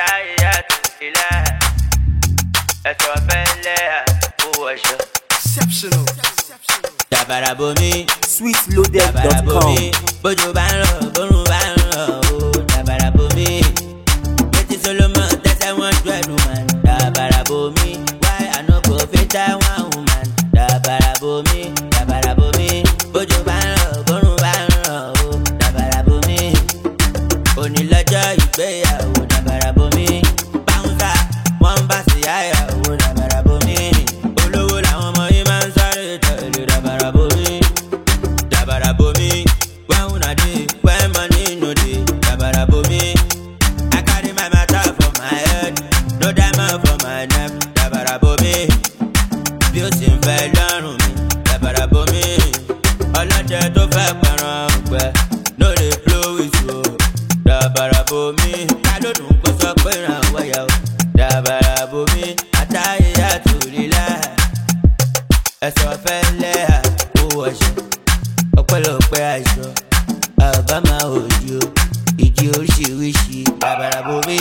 Exceptional. Dabarabomi, sweetloaded.com. Bojo banro, borun banro, Dabarabomi. Betty Solomon, that's I want to woman. Dabarabomi, why I no go fit I want woman. Dabarabomi, Bojo banro, borun banro, Dabarabomi. Onílọ́jọ́ ìgbéyàwó, Dabarabomi. Bouncer, wọ́n bá sí àyàwó, Dabarabomi. Olówó làwọn ọmọ yìí máa ń sáré tẹ̀lé, Dabarabomi. Dabarabomi, when una dey, when money no dey, Dabarabomi. I carry my matter for my head, no diamond for my neck, Dabarabomi. Bí ó sì ń fẹ́ lọ́rùn mi, Dabarabomi. Ọlọ́dẹ tó fẹ́ pẹ̀ràn ọ̀gbẹ́, no dey blow with you, Dabarabomi. Ta ló dùn kó sọ pé ràn wáyà o, Dabarabomi. Àtàyè àtòlélá, ẹ̀sọ́ fẹ́ lẹ́hà, ó wọ̀ṣẹ̀. Ọpẹ́lọpẹ́ àìsàn àbámá òjò ìjì oríṣiríṣi, Dabarabomi.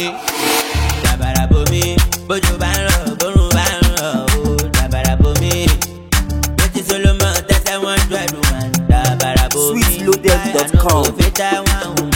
Bójú bá ń rọ̀ bórun bá ń rọ̀ o, Dabarabomi. Betty Solomon tẹ́sẹ̀ wọ́n dúẹ̀dù wọn, Dabarabomi. sweetloaded.com. Àyànnú kò fi tẹ́ wọn hùn.